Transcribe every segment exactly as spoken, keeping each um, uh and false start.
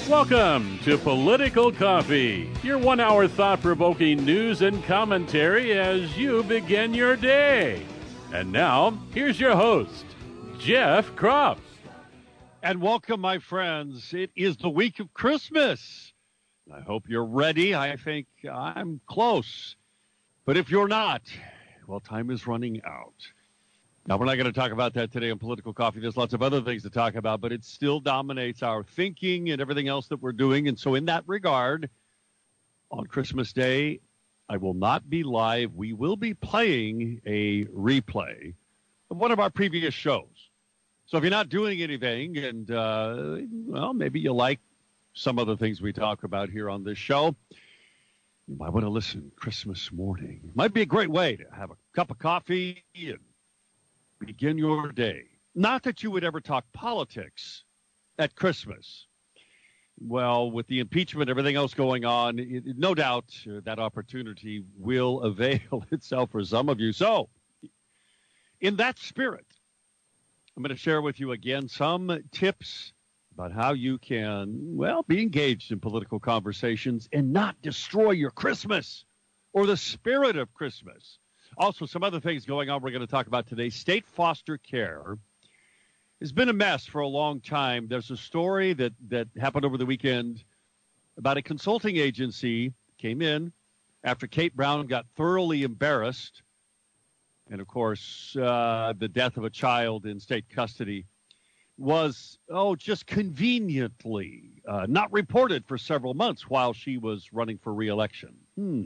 Welcome to Political Coffee, your one-hour thought-provoking news and commentary as you begin your day. And now, here's your host, Jeff Kropf. And welcome, my friends. It is the week of Christmas. I hope you're ready. I think I'm close. But if you're not, well, time is running out. Now, we're not going to talk about that today on Political Coffee. There's lots of other things to talk about, but it still dominates our thinking and everything else that we're doing. And so in that regard, on Christmas Day, I will not be live. We will be playing a replay of one of our previous shows. So if you're not doing anything and, uh, well, maybe you like some of the things we talk about here on this show, you might want to listen Christmas morning. It might be a great way to have a cup of coffee and begin your day. Not that you would ever talk politics at Christmas. Well, with the impeachment, everything else going on, it, no doubt uh, that opportunity will avail itself for some of you. So, in that spirit, I'm going to share with you again some tips about how you can, well, be engaged in political conversations and not destroy your Christmas or the spirit of Christmas. Also, some other things going on we're going to talk about today. State foster care has been a mess for a long time. There's a story that, that happened over the weekend about a consulting agency came in after Kate Brown got thoroughly embarrassed. And, of course, uh, the death of a child in state custody was, oh, just conveniently uh, not reported for several months while she was running for re-election. Hmm.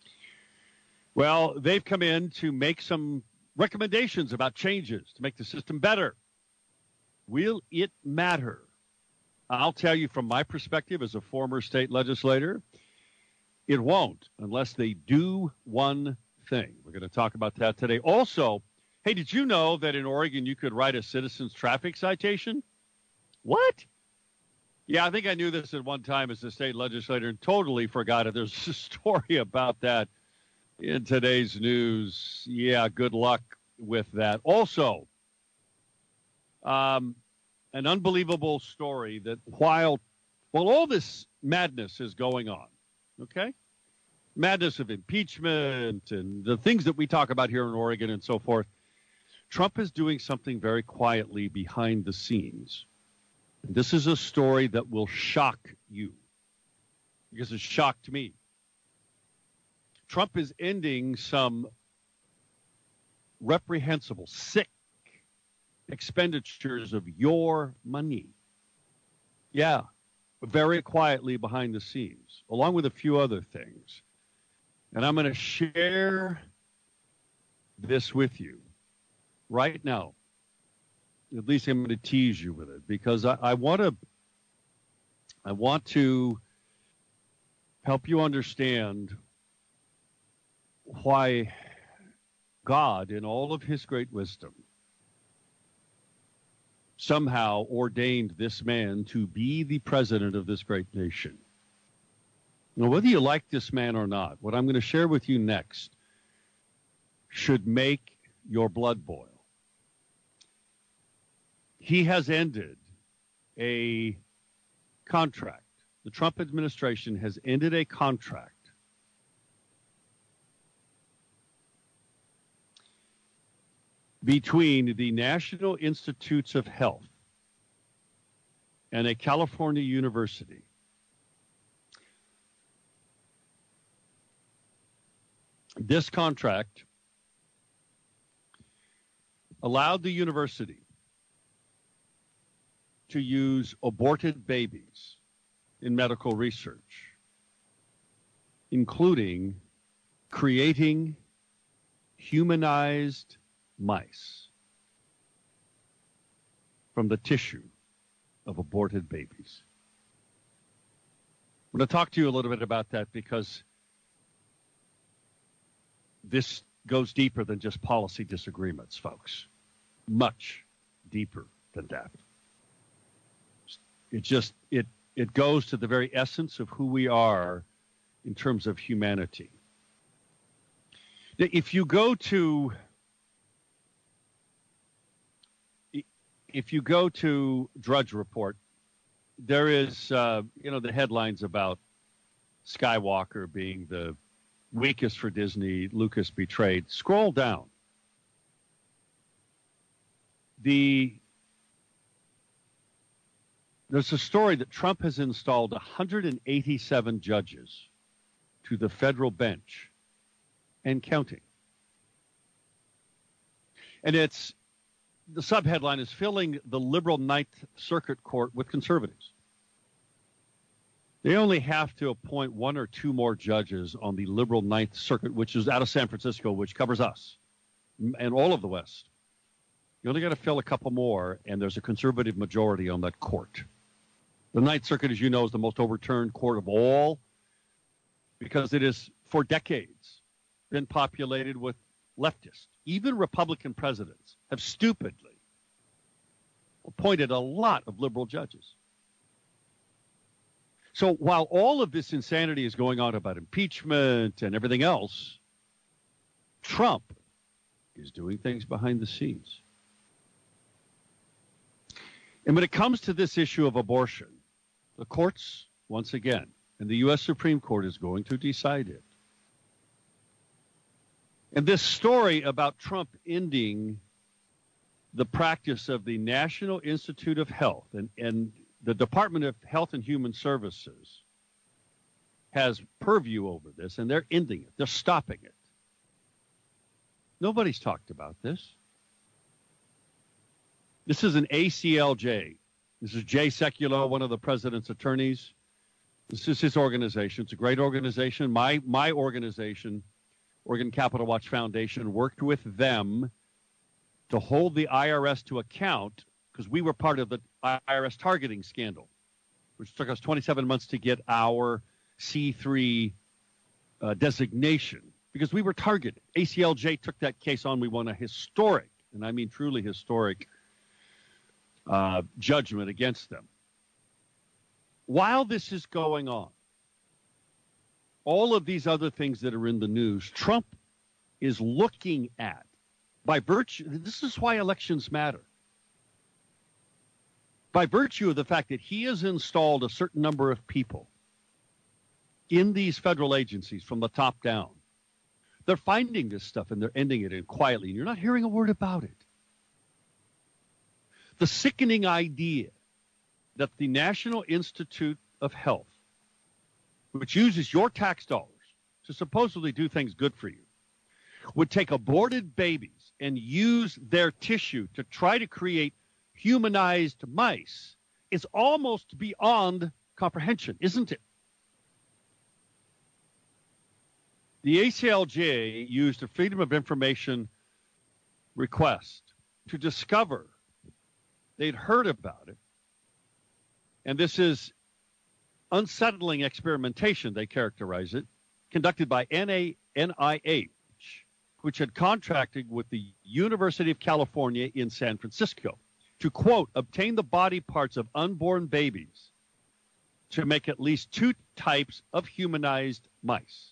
Well, they've come in to make some recommendations about changes to make the system better. Will it matter? I'll tell you from my perspective as a former state legislator, it won't unless they do one thing. We're going to talk about that today. Also, hey, did you know that in Oregon you could write a citizen's traffic citation? What? Yeah, I think I knew this at one time as a state legislator and totally forgot it. There's a story about that in today's news. Yeah, good luck with that. Also, um, an unbelievable story that while, while all this madness is going on, okay, madness of impeachment and the things that we talk about here in Oregon and so forth, Trump is doing something very quietly behind the scenes. And this is a story that will shock you because it shocked me. Trump is ending some reprehensible, sick expenditures of your money. Yeah, very quietly behind the scenes, along with a few other things. And I'm going to share this with you right now. At least I'm going to tease you with it because I, I want to I want to help you understand why God, in all of his great wisdom, somehow ordained this man to be the president of this great nation. Now, whether you like this man or not, what I'm going to share with you next should make your blood boil. He has ended a contract. The Trump administration has ended a contract between the National Institutes of Health and a California university this contract allowed the university to use aborted babies in medical research, including creating humanized mice from the tissue of aborted babies. I'm going to talk to you a little bit about that because this goes deeper than just policy disagreements, folks. Much deeper than that. It just, it, it goes to the very essence of who we are in terms of humanity. If you go to If you go to Drudge Report there is, uh, you know, the headlines about Skywalker being the weakest for Disney, Lucas betrayed. Scroll down. The There's a story that Trump has installed one hundred eighty-seven judges to the federal bench and counting. And it's, the subheadline is filling the liberal Ninth Circuit Court with conservatives. They only have to appoint one or two more judges on the liberal Ninth Circuit, which is out of San Francisco, which covers us and all of the West. You only got to fill a couple more, and there's a conservative majority on that court. The Ninth Circuit, as you know, is the most overturned court of all because it has, for decades, been populated with leftists. Even Republican presidents have stupidly appointed a lot of liberal judges. So while all of this insanity is going on about impeachment and everything else, Trump is doing things behind the scenes. And when it comes to this issue of abortion, the courts, once again, and the U S Supreme Court is going to decide it. And this story about Trump ending the practice of the National Institute of Health and, and the Department of Health and Human Services has purview over this, and they're ending it. They're stopping it. Nobody's talked about this. This is an A C L J. This is Jay Sekulow, one of the president's attorneys. This is his organization. It's a great organization. My my organization, Oregon Capital Watch Foundation, worked with them to hold the I R S to account because we were part of the I R S targeting scandal, which took us twenty-seven months to get our C three uh, designation because we were targeted. A C L J took that case on. We won a historic, and I mean truly historic, uh, judgment against them. While this is going on, all of these other things that are in the news, Trump is looking at, by virtue, this is why elections matter. By virtue of the fact that he has installed a certain number of people in these federal agencies from the top down, they're finding this stuff and they're ending it in quietly, and you're not hearing a word about it. The sickening idea that the National Institute of Health, which uses your tax dollars to supposedly do things good for you, would take aborted babies and use their tissue to try to create humanized mice is almost beyond comprehension, isn't it? The A C L J used a Freedom of Information request to discover they'd heard about it. And this is unsettling experimentation, they characterize it, conducted by N I H, which had contracted with the University of California in San Francisco to, quote, obtain the body parts of unborn babies to make at least two types of humanized mice.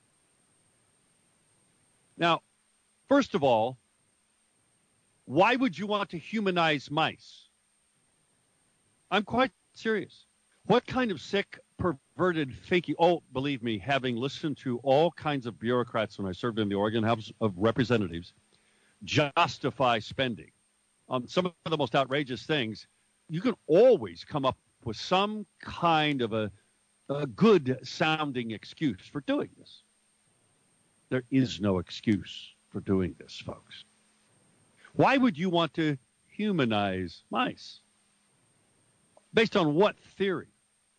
Now, first of all, why would you want to humanize mice? I'm quite serious. What kind of sick, perverted thinking? Oh, believe me, having listened to all kinds of bureaucrats when I served in the Oregon House of Representatives justify spending on some of the most outrageous things, you can always come up with some kind of a, a good-sounding excuse for doing this. There is no excuse for doing this, folks. Why would you want to humanize mice? Based on what theory?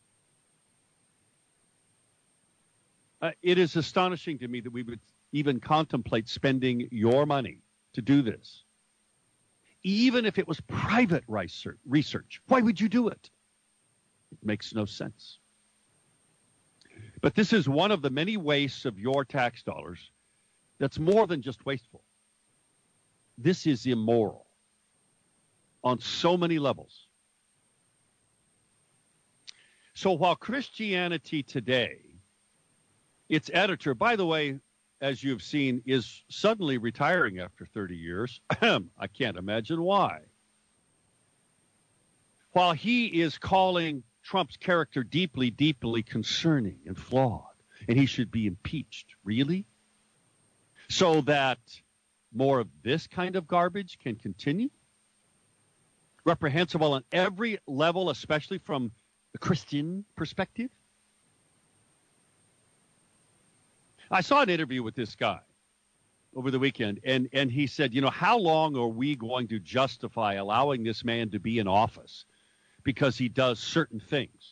Uh, it is astonishing to me that we would even contemplate spending your money to do this. Even if it was private research, why would you do it? It makes no sense. But this is one of the many wastes of your tax dollars that's more than just wasteful. This is immoral on so many levels. So while Christianity Today, its editor, by the way, as you've seen, is suddenly retiring after thirty years, I can't imagine why. While he is calling Trump's character deeply, deeply concerning and flawed, and he should be impeached. Really? So that more of this kind of garbage can continue? Reprehensible on every level, especially from the Christian perspective? I saw an interview with this guy over the weekend, and, and he said, you know, how long are we going to justify allowing this man to be in office because he does certain things?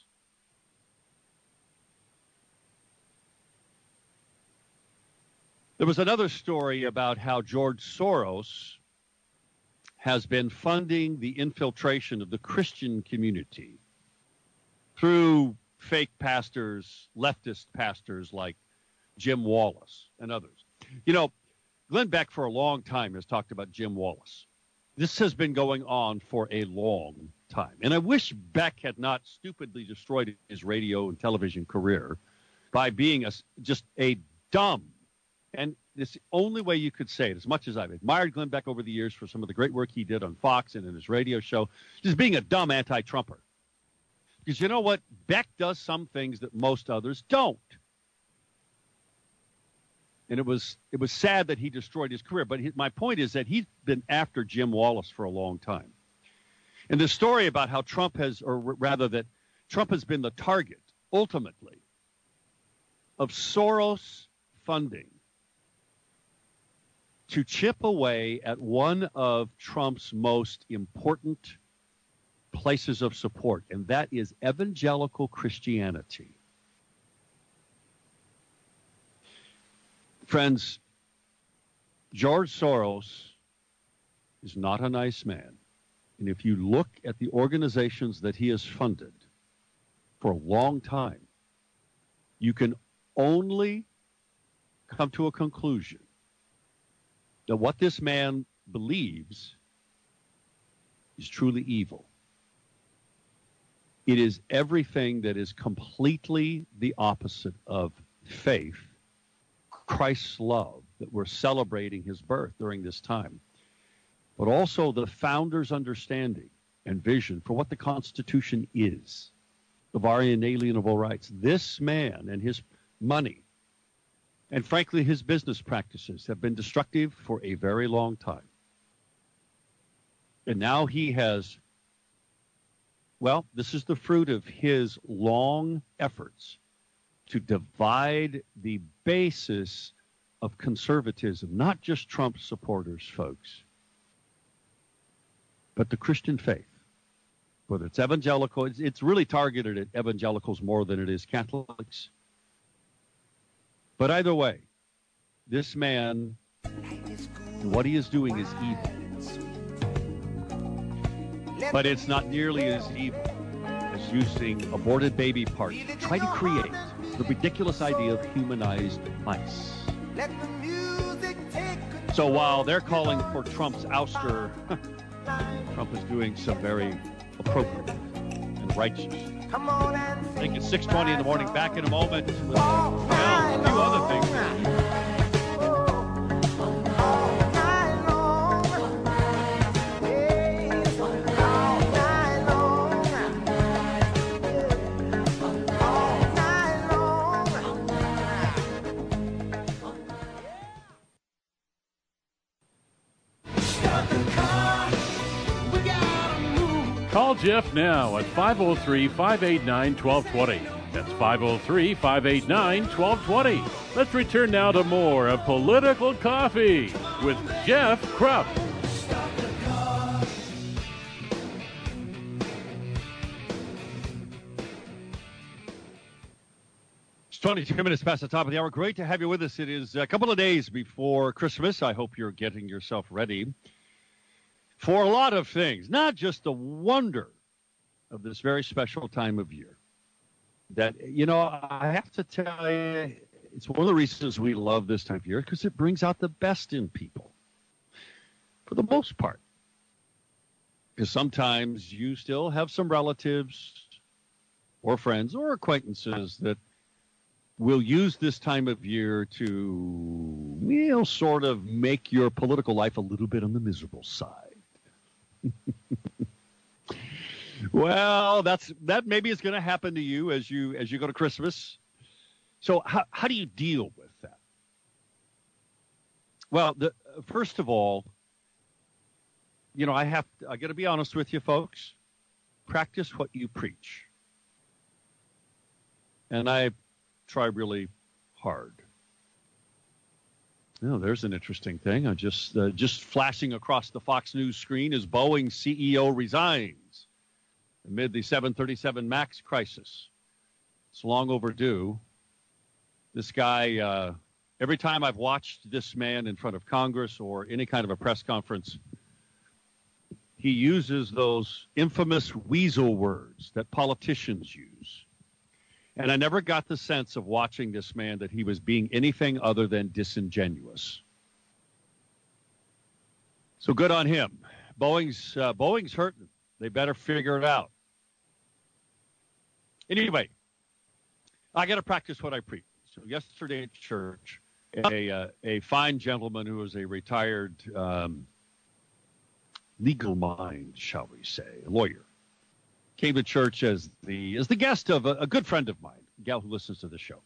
There was another story about how George Soros has been funding the infiltration of the Christian community through fake pastors, leftist pastors like Jim Wallace and others. You know, Glenn Beck for a long time has talked about Jim Wallace. This has been going on for a long time. And I wish Beck had not stupidly destroyed his radio and television career by being a, just a dumb, and it's the only way you could say it, as much as I've admired Glenn Beck over the years for some of the great work he did on Fox and in his radio show, just being a dumb anti-Trumper. Because you know what? Beck does some things that most others don't. And it was it was sad that he destroyed his career. But he, my point is that he's been after Jim Wallace for a long time. And the story about how Trump has, or rather that Trump has been the target, ultimately, of Soros funding to chip away at one of Trump's most important places of support, and that is evangelical Christianity. Friends, George Soros is not a nice man. And if you look at the organizations that he has funded for a long time, you can only come to a conclusion that what this man believes is truly evil. It is everything that is completely the opposite of faith, Christ's love, that we're celebrating his birth during this time, but also the founder's understanding and vision for what the Constitution is, of our inalienable rights. This man and his money, and frankly his business practices, have been destructive for a very long time. And now he has, well, this is the fruit of his long efforts to divide the basis of conservatism, not just Trump supporters, folks, but the Christian faith. Whether it's evangelical, it's, it's really targeted at evangelicals more than it is Catholics. But either way, this man, what he is doing is evil. But it's not nearly as evil as using aborted baby parts to try to create the ridiculous idea of humanized mice. So while they're calling for Trump's ouster, Trump is doing some very appropriate and righteous. I think it's six twenty in the morning. Back in a moment with, well, a few other things. Call Jeff now at five oh three, five eight nine, one two two zero. That's five oh three, five eight nine, one two two zero. Let's return now to more of Political Coffee with Jeff Krupp. It's twenty-two minutes past the top of the hour. Great to have you with us. It is a couple of days before Christmas. I hope you're getting yourself ready for a lot of things, not just the wonder of this very special time of year. That, you know, I have to tell you, it's one of the reasons we love this time of year, because it brings out the best in people, for the most part. Because sometimes you still have some relatives or friends or acquaintances that will use this time of year to, you know, sort of make your political life a little bit on the miserable side. Well, that's that maybe is going to happen to you as you as you go to Christmas. So how how do you deal with that? Well, the, first of all, you know, I have to, I got to be honest with you, folks. Practice what you preach, and I try really hard. Oh, there's an interesting thing. I just uh, just flashing across the Fox News screen as Boeing C E O resigns amid the seven thirty-seven MAX crisis. It's long overdue. This guy, uh, every time I've watched this man in front of Congress or any kind of a press conference, he uses those infamous weasel words that politicians use. And I never got the sense of watching this man that he was being anything other than disingenuous. So good on him. Boeing's uh, Boeing's hurting. They better figure it out. Anyway, I got to practice what I preach. So yesterday at church, a uh, a fine gentleman who was a retired um, legal mind, shall we say, a lawyer, came to church as the as the guest of a, a good friend of mine, a gal who listens to the show.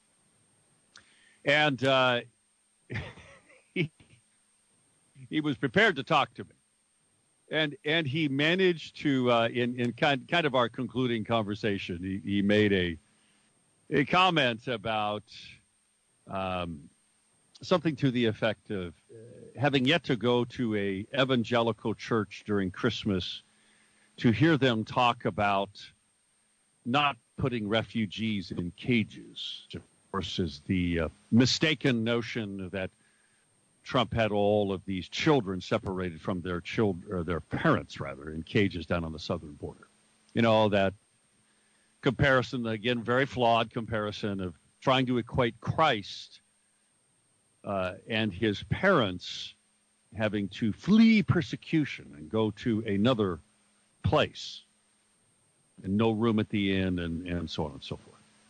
And uh, he, he was prepared to talk to me. And and he managed to, uh, in, in kind, kind of our concluding conversation, he, he made a, a comment about um, something to the effect of uh, having yet to go to a evangelical church during Christmas to hear them talk about not putting refugees in cages, of course, is the uh, mistaken notion that Trump had all of these children separated from their children, or their parents, rather, in cages down on the southern border. You know, that comparison, again, very flawed comparison of trying to equate Christ uh, and his parents having to flee persecution and go to another place and no room at the inn and, and so on and so forth.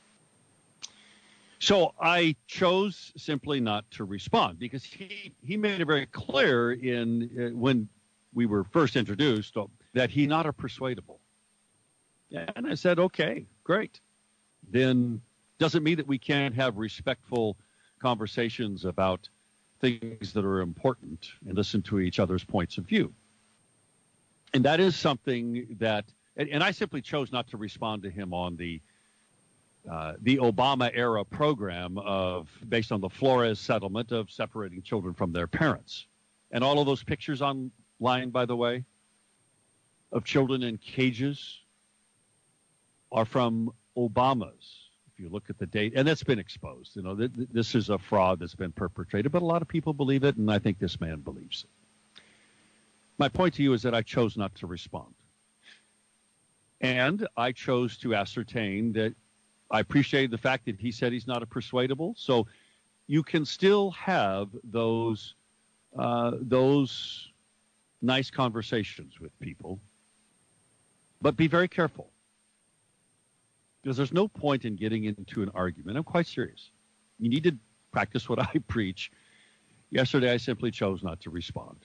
So I chose simply not to respond because he, he made it very clear in uh, when we were first introduced that he's not a persuadable. And I said, okay, great. Then doesn't mean that we can't have respectful conversations about things that are important and listen to each other's points of view. And that is something that, and, and I simply chose not to respond to him on the uh, the Obama era program of based on the Flores settlement of separating children from their parents. And all of those pictures online, by the way, of children in cages are from Obama's. If you look at the date, and that's been exposed. You know, th- th- this is a fraud that's been perpetrated, but a lot of people believe it, and I think this man believes it. My point to you is that I chose not to respond. And I chose to ascertain that I appreciate the fact that he said he's not a persuadable. So you can still have those uh, those nice conversations with people, but be very careful. Because there's no point in getting into an argument. I'm quite serious. You need to practice what I preach. Yesterday, I simply chose not to respond.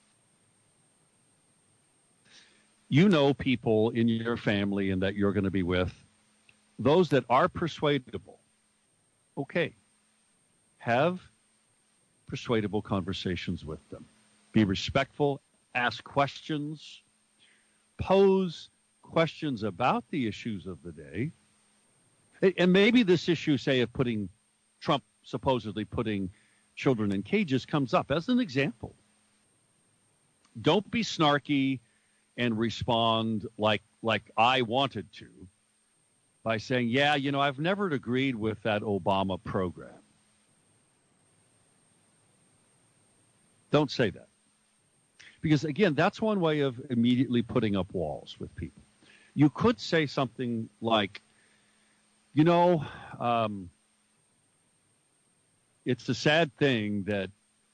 You know people in your family and that you're going to be with, those that are persuadable. Okay. Have persuadable conversations with them. Be respectful. Ask questions. Pose questions about the issues of the day. And maybe this issue, say, of putting Trump supposedly putting children in cages comes up as an example. Don't be snarky and respond like like I wanted to by saying, yeah, you know, I've never agreed with that Obama program. Don't say that. Because, again, that's one way of immediately putting up walls with people. You could say something like, you know, um, it's a sad thing that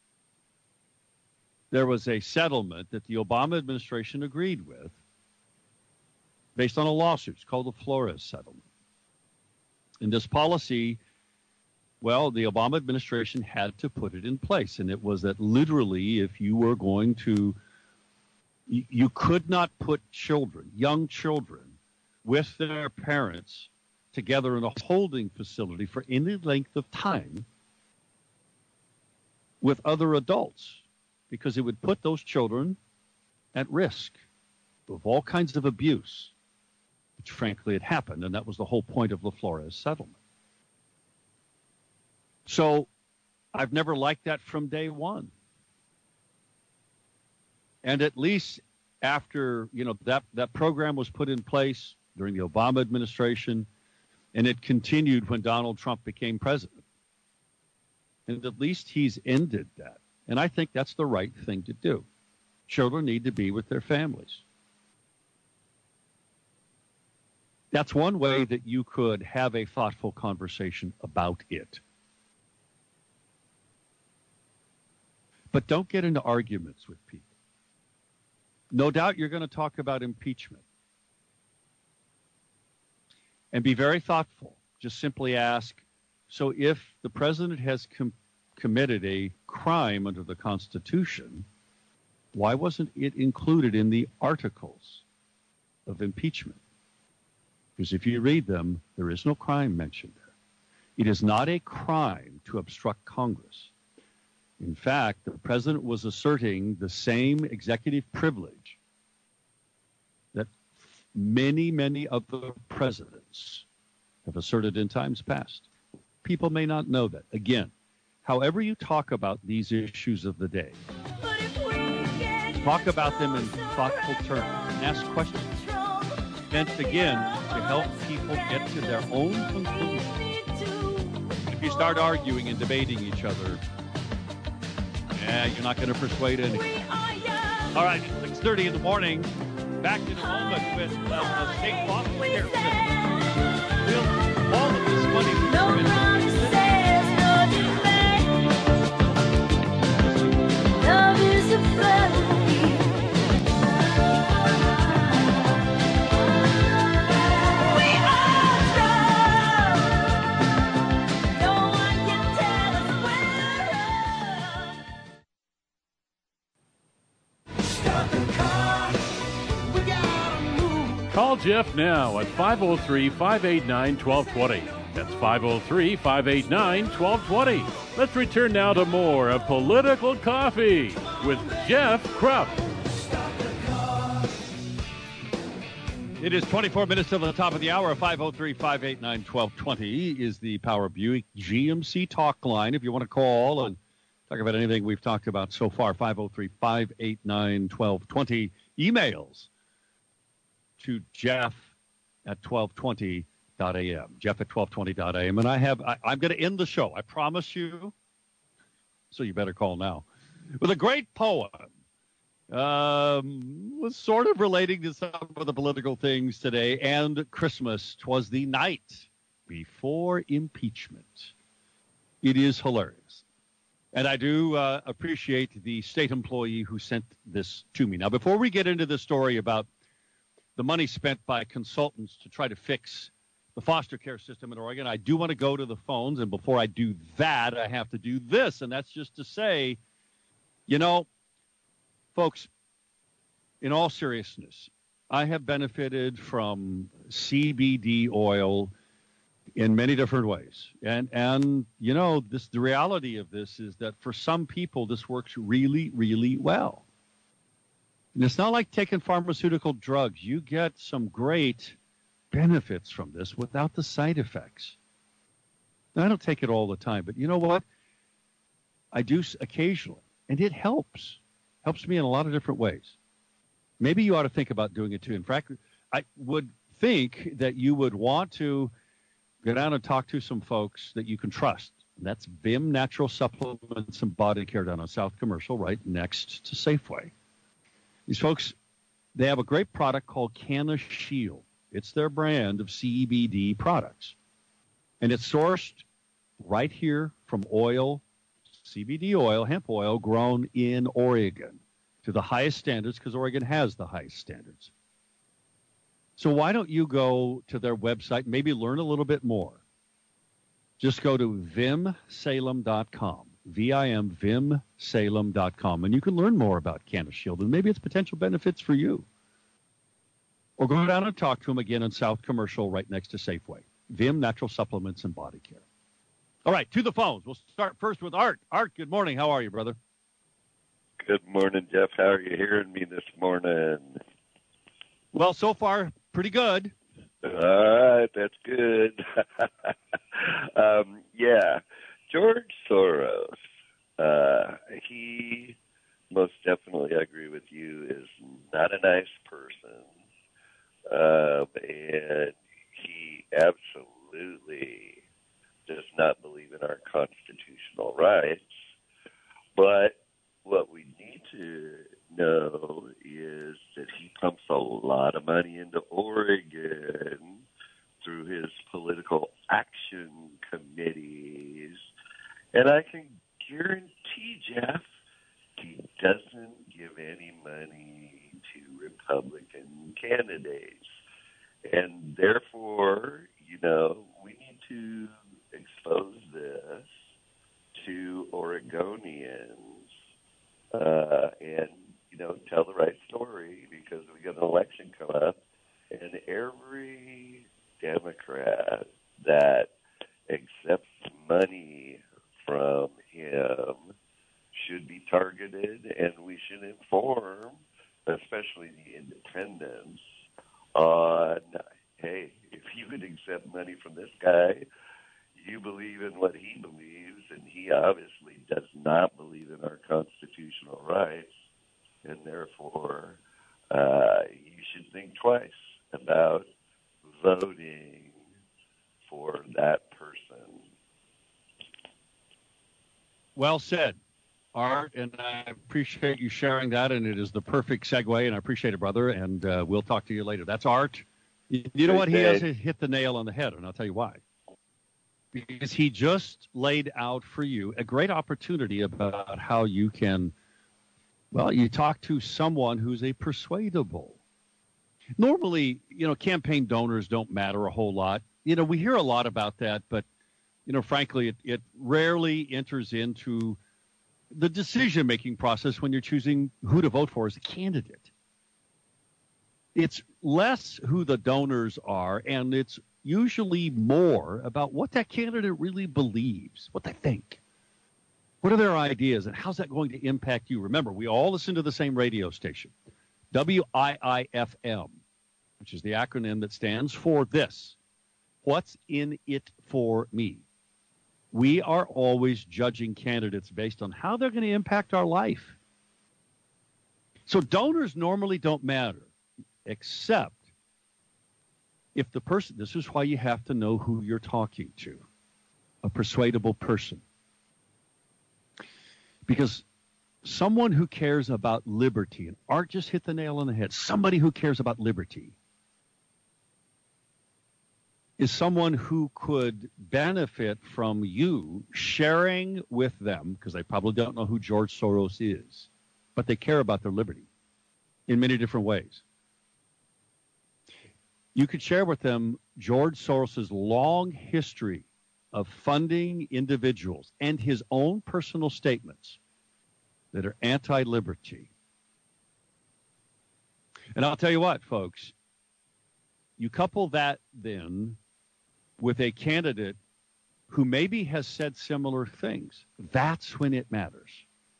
there was a settlement that the Obama administration agreed with based on a lawsuit. It's called the Flores settlement. And this policy, well, the Obama administration had to put it in place. And it was that literally if you were going to You, you could not put children, young children, with their parents together in a holding facility for any length of time with other adults, because it would put those children at risk of all kinds of abuse, which frankly had happened, and that was the whole point of the Flores settlement. So I've never liked that from day one. And at least after, you know, that, that program was put in place during the Obama administration, and it continued when Donald Trump became president. And at least he's ended that. And I think that's the right thing to do. Children need to be with their families. That's one way that you could have a thoughtful conversation about it. But don't get into arguments with people. No doubt you're going to talk about impeachment. And be very thoughtful. Just simply ask, so if the president has com- committed a crime under the Constitution, why wasn't it included in the articles of impeachment? Because if you read them, there is no crime mentioned there. It is not a crime to obstruct Congress. In fact, the president was asserting the same executive privilege that many, many other presidents have asserted in times past. People may not know that. Again, however you talk about these issues of the day, talk about them in thoughtful terms and ask questions. And again, to help people get to their own conclusion. If you start arguing and debating each other, yeah, you're not going to persuade anyone. All right, it's six thirty in the morning. Back in a moment with uh, the State Foster Care System. We'll, all of this money. No promises, no delay. Love is a felony. We are strong. No one can tell us where to run. Stop the car. We gotta move. Call Jeff now at five oh three, five eight nine, one two two oh. That's five oh three, five eight nine, one two two oh. Let's return now to more of Political Coffee with Jeff Krupp. It is twenty-four minutes till the top of the hour. five oh three, five eight nine, one two two oh is the Power Buick G M C talk line. If you want to call and talk about anything we've talked about so far, five oh three, five eight nine, one two two oh. Emails to Jeff at twelve twenty dot a m. Jeff at twelve twenty dot a m. And I have, I, I'm going to end the show. I promise you. So you better call now. With a great poem. Um, was sort of relating to some of the political things today, and Christmas. 'Twas the night before impeachment. It is hilarious. And I do uh, appreciate the state employee who sent this to me. Now, before we get into the story about the money spent by consultants to try to fix the foster care system in Oregon, I do want to go to the phones. And before I do that, I have to do this. And that's just to say, you know, folks, in all seriousness, I have benefited from C B D oil in many different ways. And, and you know, this the reality of this is that for some people, this works really, really well. And it's not like taking pharmaceutical drugs. You get some great benefits from this without the side effects. Now, I don't take it all the time, but you know what? I do occasionally, and it helps. Helps me in a lot of different ways. Maybe you ought to think about doing it too. In fact, I would think that you would want to go down and talk to some folks that you can trust. And that's Vim Natural Supplements and Body Care down on South Commercial, right next to Safeway. These folks, they have a great product called Canna Shield. It's their brand of C B D products. And it's sourced right here from oil, C B D oil, hemp oil, grown in Oregon to the highest standards, because Oregon has the highest standards. So why don't you go to their website and maybe learn a little bit more? Just go to vim salem dot com. V I M, vim salem dot com, and you can learn more about CannaShield and maybe its potential benefits for you. Or go down and talk to him again in South Commercial right next to Safeway. Vim Natural Supplements and Body Care. All right, to the phones. We'll start first with Art. Art, good morning. How are you, brother? Good morning, Jeff. How are you hearing me this morning? Well, so far, pretty good. All right, that's good. um, yeah, George Soros, uh, he most definitely, I agree with you, is not a nice person. Uh, and he absolutely does not believe in our constitutional rights. But what we need to know is that he pumps a lot of money into Oregon through his political action committees. And I can guarantee, Jeff, he doesn't give any money to Republican candidates. And therefore, you know, we need to expose this to Oregonians uh, and, you know, tell the right story, because we got an election coming up, and every Democrat that accepts money from him should be targeted, and we should inform, especially the independents, on, hey, if you would accept money from this guy, you believe in what he believes, and he obviously does not believe in our constitutional rights, and therefore uh, you should think twice about voting for that person. Well said, Art, and I appreciate you sharing that, and it is the perfect segue, and I appreciate it, brother, and uh, we'll talk to you later. That's Art. You, you know what? He has hit the nail on the head, and I'll tell you why. Because he just laid out for you a great opportunity about how you can, well, you talk to someone who's a persuadable. Normally, you know, campaign donors don't matter a whole lot. You know, we hear a lot about that, but, you know, frankly, it, it rarely enters into the decision-making process when you're choosing who to vote for as a candidate. It's less who the donors are, and it's usually more about what that candidate really believes, what they think. What are their ideas, and how's that going to impact you? Remember, we all listen to the same radio station, W I I F M, which is the acronym that stands for this: What's in it for me? We are always judging candidates based on how they're going to impact our life. So donors normally don't matter, except if the person, this is why you have to know who you're talking to, a persuadable person. Because someone who cares about liberty, and Art just hit the nail on the head, somebody who cares about liberty is someone who could benefit from you sharing with them, because they probably don't know who George Soros is, but they care about their liberty in many different ways. You could share with them George Soros's long history of funding individuals and his own personal statements that are anti-liberty. And I'll tell you what, folks, you couple that then with a candidate who maybe has said similar things. That's when it matters.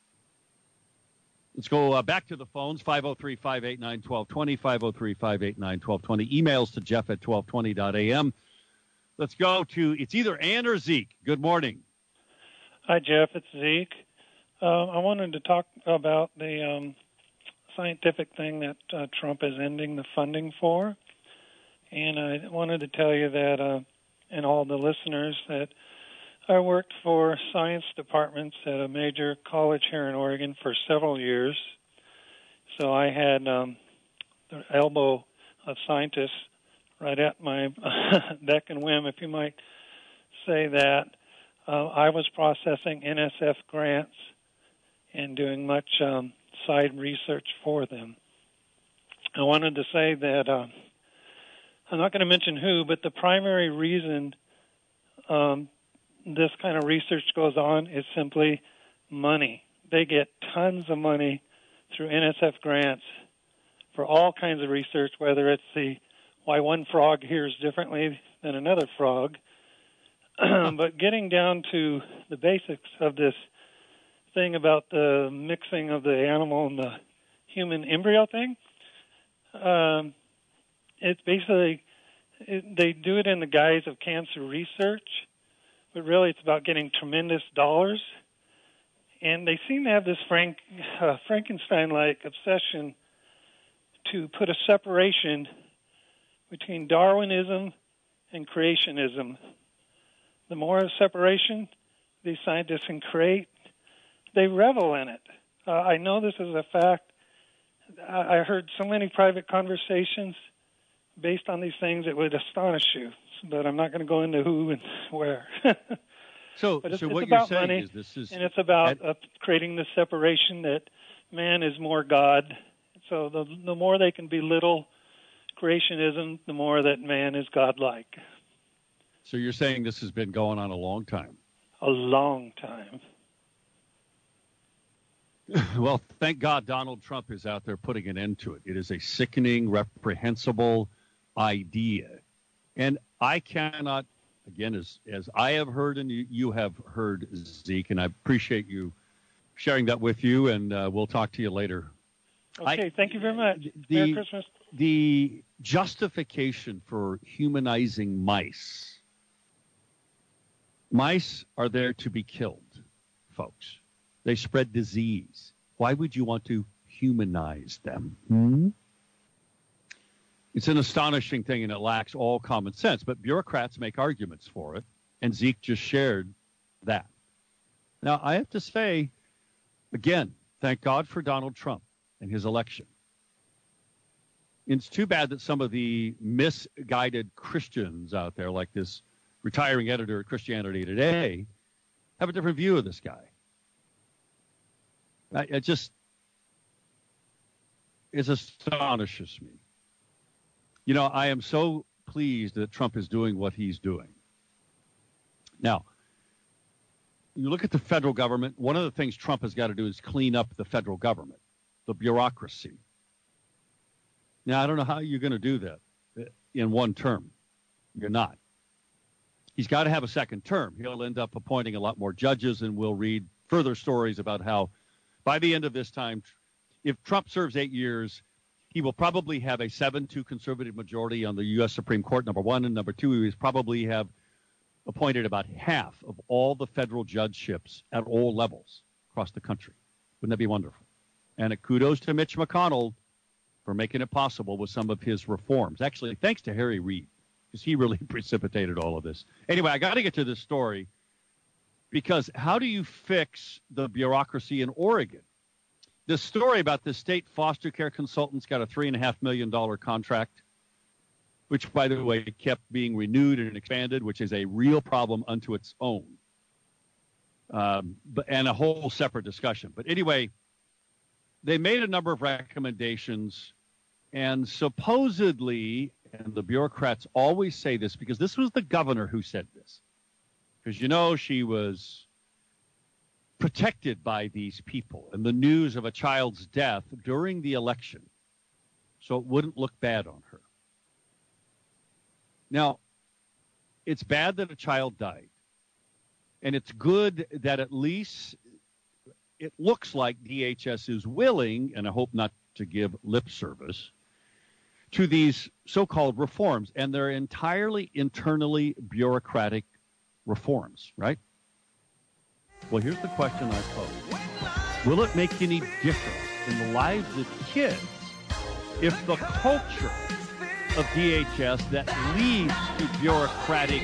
Let's go uh, back to the phones, five oh three, five eight nine, one two two zero, five oh three, five eight nine, one two two zero. Emails to Jeff at twelve twenty dot a m. Let's go to, it's either Ann or Zeke. Good morning. Hi, Jeff. It's Zeke. Uh, I wanted to talk about the um, scientific thing that uh, Trump is ending the funding for. And I wanted to tell you that, uh, and all the listeners, that I worked for science departments at a major college here in Oregon for several years. So I had um, the elbow of scientists right at my beck and whim, if you might say that. Uh, I was processing N S F grants and doing much um, side research for them. I wanted to say that uh, I'm not going to mention who, but the primary reason um, this kind of research goes on is simply money. They get tons of money through N S F grants for all kinds of research, whether it's the why one frog hears differently than another frog. But getting down to the basics of this thing about the mixing of the animal and the human embryo thing, um, it's basically, it, they do it in the guise of cancer research, but really it's about getting tremendous dollars. And they seem to have this Frank, uh, Frankenstein-like obsession to put a separation between Darwinism and creationism. The more separation these scientists can create, they revel in it. Uh, I know this is a fact. I, I heard so many private conversations based on these things it would astonish you, but I'm not going to go into who and where. So, but it's, so it's what you're about saying money, is this is... and it's about at, uh, creating the separation that man is more God. So the, the more they can belittle creationism, the more that man is godlike. So you're saying this has been going on a long time? A long time. Well, thank God Donald Trump is out there putting an end to it. It is a sickening, reprehensible idea. And I cannot, again, as as I have heard and you, you have heard, Zeke, and I appreciate you sharing that with you, and uh, we'll talk to you later. Okay, I, thank you very much. The, Merry Christmas. The justification for humanizing mice, mice are there to be killed, folks. They spread disease. Why would you want to humanize them? Hmm? It's an astonishing thing, and it lacks all common sense. But bureaucrats make arguments for it, and Zeke just shared that. Now, I have to say, again, thank God for Donald Trump and his election. It's too bad that some of the misguided Christians out there, like this retiring editor at Christianity Today, have a different view of this guy. I, it just it astonishes me. You know, I am so pleased that Trump is doing what he's doing. Now, you look at the federal government, one of the things Trump has got to do is clean up the federal government, the bureaucracy. Now, I don't know how you're going to do that in one term. You're not. He's got to have a second term. He'll end up appointing a lot more judges, and we'll read further stories about how by the end of this time, if Trump serves eight years, he will probably have a seven two conservative majority on the U S Supreme Court, number one. And number two, he will probably have appointed about half of all the federal judgeships at all levels across the country. Wouldn't that be wonderful? And a kudos to Mitch McConnell for making it possible with some of his reforms. Actually, thanks to Harry Reid, because he really precipitated all of this. Anyway, I got to get to this story, because how do you fix the bureaucracy in Oregon? This story about the state foster care consultants got a three and a half million dollar contract, which, by the way, kept being renewed and expanded, which is a real problem unto its own, um, but, and a whole separate discussion. But anyway, they made a number of recommendations, and supposedly, and the bureaucrats always say this because this was the governor who said this, because, you know, she was protected by these people and the news of a child's death during the election, so it wouldn't look bad on her. Now, it's bad that a child died, and it's good that at least it looks like D H S is willing, and I hope not to give lip service, to these so-called reforms, and they're entirely internally bureaucratic reforms, right? Well, here's the question I pose. Will it make any difference in the lives of kids if the culture of D H S that leads to bureaucratic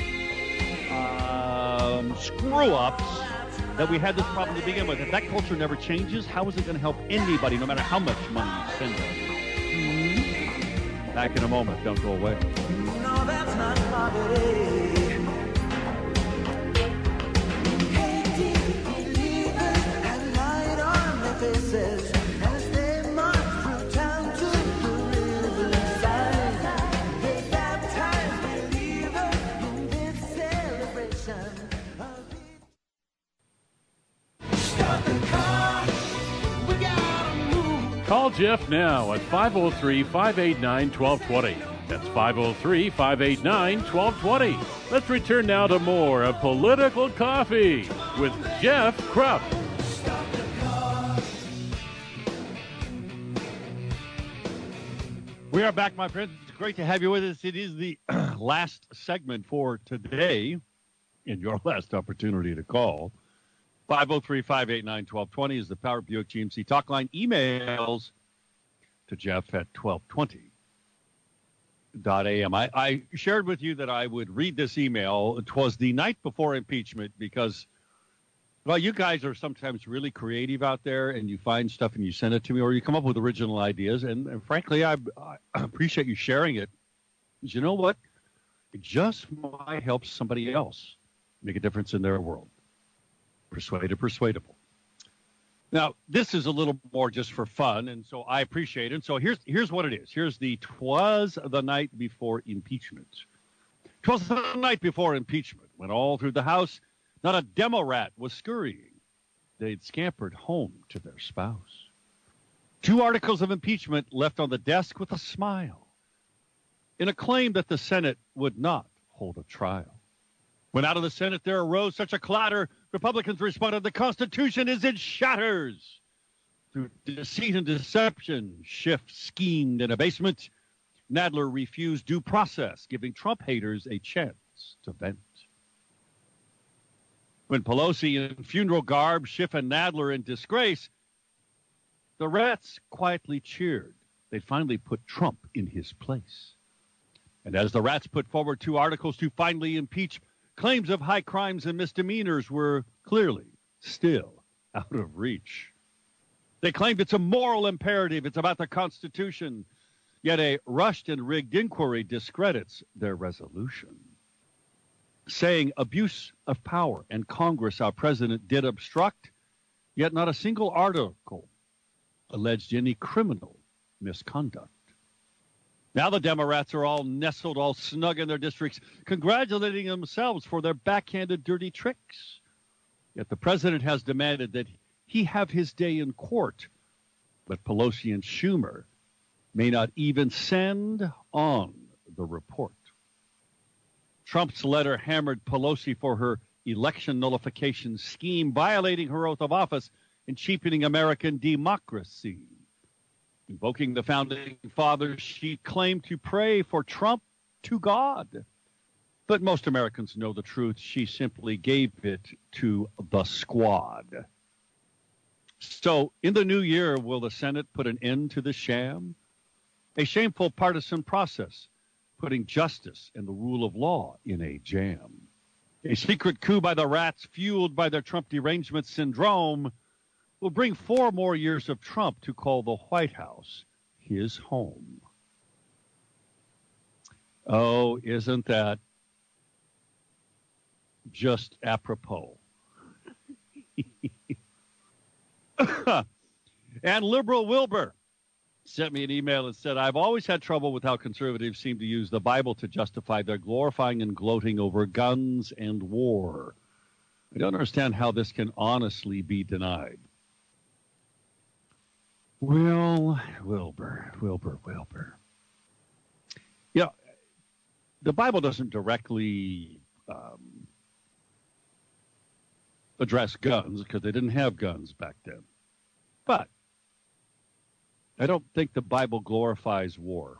um, screw-ups that we had this problem to begin with, if that culture never changes, how is it going to help anybody, no matter how much money you spend on it? Back in a moment. Don't go away. No, that's not poverty. Jeff now at five oh three, five eight nine, one two two zero. That's five oh three, five eight nine, one two two zero. Let's return now to more of Political Coffee with Jeff Krupp. We are back, my friends. It's great to have you with us. It is the last segment for today, and your last opportunity to call. five oh three, five eight nine, one two two zero is the Power Buick G M C talk line. Emails to Jeff at twelve twenty dot a m. I, I shared with you that I would read this email. It was the night before impeachment because, well, you guys are sometimes really creative out there, and you find stuff and you send it to me, or you come up with original ideas. And, and frankly, I, I appreciate you sharing it. Because you know what? It just might help somebody else make a difference in their world. Persuaded, persuadable. Now, this is a little more just for fun, and so I appreciate it. So here's here's what it is. Here's the "'Twas the night before impeachment." "'Twas the night before impeachment, when all through the House not a demo rat was scurrying. They'd scampered home to their spouse. Two articles of impeachment left on the desk with a smile, in a claim that the Senate would not hold a trial. When out of the Senate there arose such a clatter, Republicans responded, the Constitution is in shatters. Through deceit and deception, Schiff schemed in abasement. Nadler refused due process, giving Trump haters a chance to vent. When Pelosi in funeral garb, Schiff and Nadler in disgrace, the rats quietly cheered. They'd finally put Trump in his place. And as the rats put forward two articles to finally impeach, claims of high crimes and misdemeanors were clearly still out of reach. They claimed it's a moral imperative. It's about the Constitution. Yet a rushed and rigged inquiry discredits their resolution, saying abuse of power and Congress, our president, did obstruct, yet not a single article alleged any criminal misconduct. Now the Democrats are all nestled, all snug in their districts, congratulating themselves for their backhanded dirty tricks. Yet the president has demanded that he have his day in court, but Pelosi and Schumer may not even send on the report. Trump's letter hammered Pelosi for her election nullification scheme, violating her oath of office and cheapening American democracy. Invoking the Founding Fathers, she claimed to pray for Trump to God. But most Americans know the truth. She simply gave it to the squad. So in the new year, will the Senate put an end to the sham? A shameful partisan process, putting justice and the rule of law in a jam. A secret coup by the rats, fueled by their Trump derangement syndrome, will bring four more years of Trump to call the White House his home. Oh, isn't that just apropos? And Liberal Wilbur sent me an email and said, I've always had trouble with how conservatives seem to use the Bible to justify their glorifying and gloating over guns and war. I don't understand how this can honestly be denied. Well, Wilbur, Wilbur, Wilbur. Yeah, the Bible doesn't directly um, address guns because they didn't have guns back then. But I don't think the Bible glorifies war.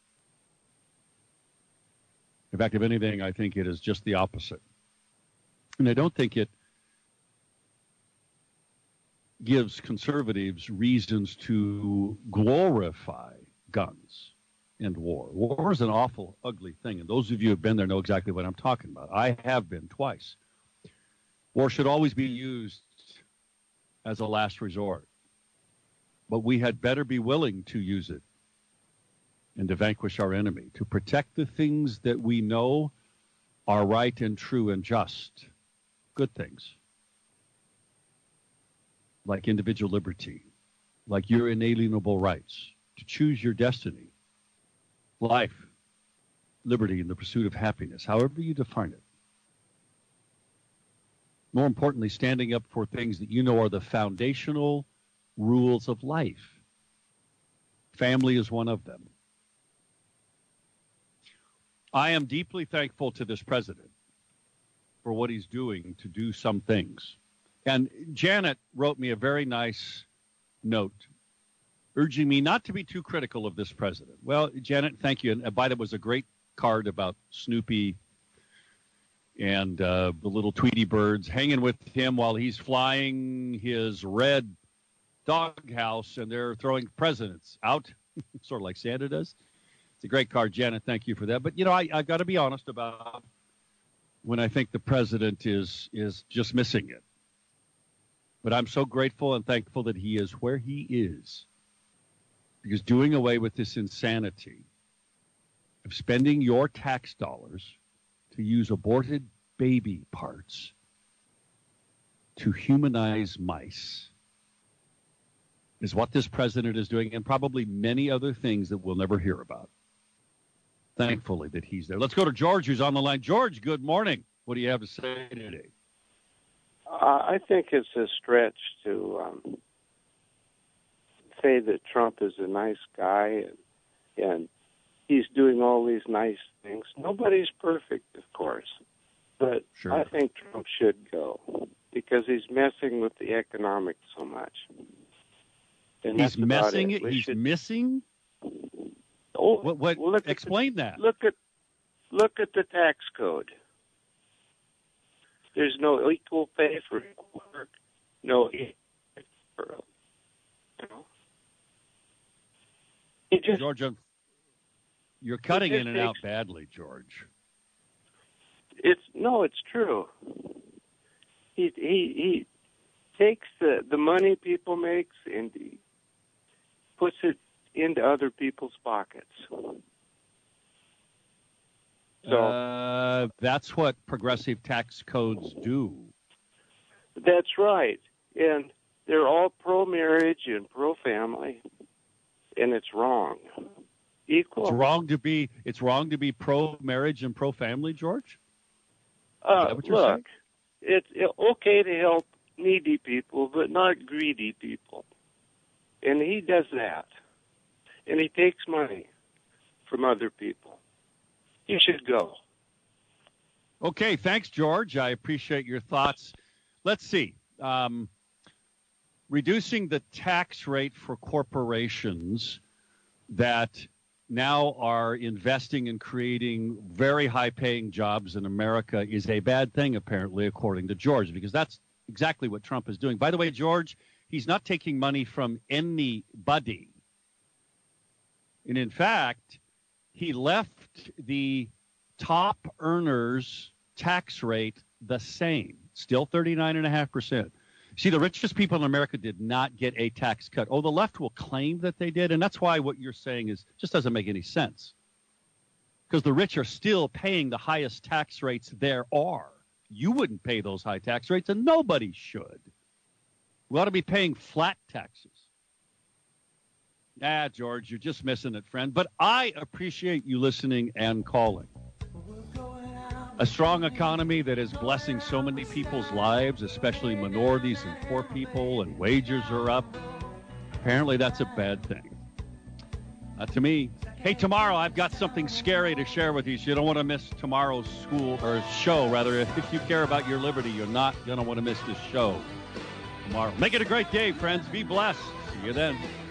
In fact, if anything, I think it is just the opposite. And I don't think it gives conservatives reasons to glorify guns and war. War is an awful, ugly thing. And those of you who have been there know exactly what I'm talking about. I have been twice. War should always be used as a last resort. But we had better be willing to use it and to vanquish our enemy, to protect the things that we know are right and true and just. Good things. Like individual liberty, like your inalienable rights to choose your destiny, life, liberty, and the pursuit of happiness, however you define it. More importantly, standing up for things that you know are the foundational rules of life. Family is one of them. I am deeply thankful to this president for what he's doing to do some things. And Janet wrote me a very nice note urging me not to be too critical of this president. Well, Janet, thank you. And by the way, it was a great card about Snoopy and uh, the little Tweety birds hanging with him while he's flying his red doghouse, and they're throwing presidents out, sort of like Santa does. It's a great card, Janet. Thank you for that. But, you know, I, I've got to be honest about when I think the president is is just missing it. But I'm so grateful and thankful that he is where he is. Because doing away with this insanity of spending your tax dollars to use aborted baby parts to humanize mice is what this president is doing, and probably many other things that we'll never hear about. Thankfully that he's there. Let's go to George, who's on the line. George, good morning. What do you have to say today? Uh, I think it's a stretch to um, say that Trump is a nice guy and, and he's doing all these nice things. Nobody's perfect, of course, but sure. I think Trump should go because he's messing with the economics so much. And he's messing it. it. He's should... missing. Oh, what? What? Well, look explain at the, that. Look at look at the tax code. There's no equal pay for equal work. No equal for, you know. It just, George, you're cutting in and takes, out badly, George. It's no, it's true. He he he takes the the money people makes and he puts it into other people's pockets. So uh, that's what progressive tax codes do. That's right. And they're all pro-marriage and pro-family, and it's wrong. Equal. It's wrong to be. It's wrong to be pro-marriage and pro-family, George. Uh, Is that what you're look, saying? it's okay to help needy people, but not greedy people. And he does that. And he takes money from other people. He should go. Okay, thanks, George. I appreciate your thoughts. Let's see. Um, reducing the tax rate for corporations that now are investing in creating very high-paying jobs in America is a bad thing, apparently, according to George, because that's exactly what Trump is doing. By the way, George, he's not taking money from anybody. And in fact, he left the top earners' tax rate the same, still thirty-nine point five percent. See, the richest people in America did not get a tax cut. Oh, the left will claim that they did, and that's why what you're saying is just doesn't make any sense. Because the rich are still paying the highest tax rates there are. You wouldn't pay those high tax rates, and nobody should. We ought to be paying flat taxes. Ah, George, you're just missing it, friend. But I appreciate you listening and calling. A strong economy that is blessing so many people's lives, especially minorities and poor people, and wages are up. Apparently that's a bad thing. Not to me. Hey, tomorrow I've got something scary to share with you, so you don't want to miss tomorrow's school or show. Rather, if, if you care about your liberty, you're not going to want to miss this show tomorrow. Make it a great day, friends. Be blessed. See you then.